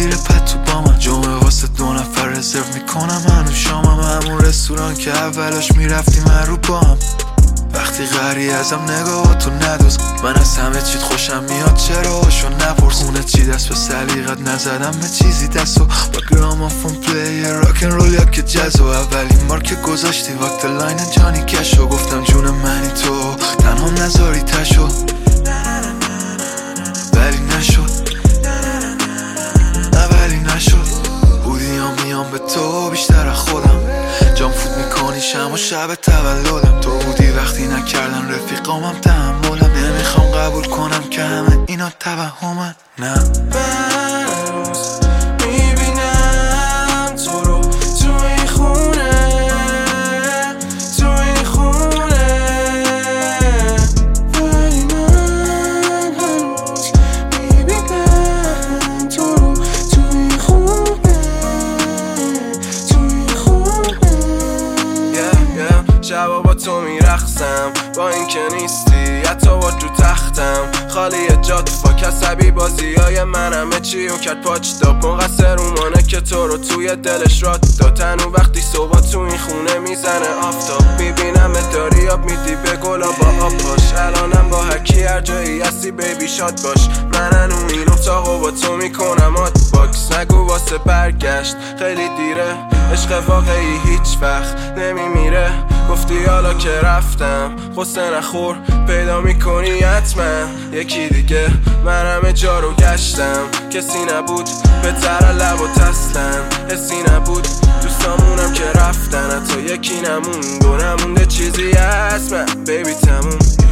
زیر پتو با من. جمعه واسه 2 نفر رزرو میکنم هنوز شامم، همون رستوران که اولاش میرفتیم هر رو با هم. وقتی غری ازم نگاه تو ندوز، من از همه چیت خوشم میاد چرا هاشو نپرس. خونه چی دست به سلیقت نزدم به چیزی دستو، با گرامافون پلی راکن رول یا که جزو. اولین بار که گذاشتی وقت لاین جانی کشو، گفتم جون منی تو تنها نذاری تشو، ولی نشد بودی یا میام به تو بیشتر از خودم. جام فوت میکنی شم و شب تولدم، تو بودی وقتی نکردن رفیقامم تحملم. نمیخوام قبول کنم که همه اینا توهمن. نه میبینم تو رو تو این خونه، تو این خونه، ولی من هنوز میبینم تو رو تو این خونه، تو این خونه. شبا با تو میرخصم با این که نیستی، حتی با تو تختم خالی جات فاک. عصبی بازی های من همه چی و کرد پاچ داب، مقصر اومانه که تو رو توی دلش رات داد. تنو وقتی صبح تو این خونه میزنه آفتاب، میبینم داری آب میدی به گلا با آب باش. الانم با هرکی هر جایی هستی بیبی شاد باش. من هنو این اتاقو با تو میکنم آت باکس. نگو واسه برگشت خیلی دیره، عشق واقعی هیچ وقت نمیمیره. گفتی حالا که رفتم غصه نخور، پیدا میکنی حتما یکی دیگه. من همه جا رو گشتم کسی نبود، بهتر لب و تسلن حسی نبود. دوستامونم که رفتن حتی یکی نموند و نمونده چیزی هست من بیبی تموم.